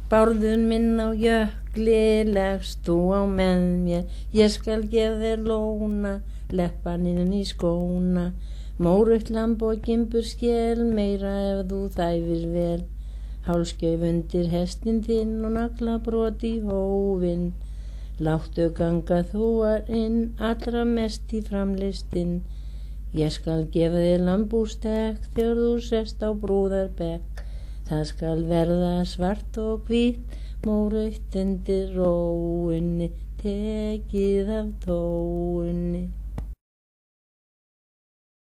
Bárður minn á jökli, leggst þú á með mér, ég skal gefa þér lóna, leppaninn í skóna. Mórautt lamb og gimburskel, meira ef þú þæfir vel. Hálskjöf undir hestin þinn og naglabrot í hófinn. Láttu ganga þú inn, allra mest í framlistin. Ég skal gefa þér lambústek þegar þú sest á brúðarbekk. Það skal verða svart og hvít, mórautt undir róunni, tekið af tóunni.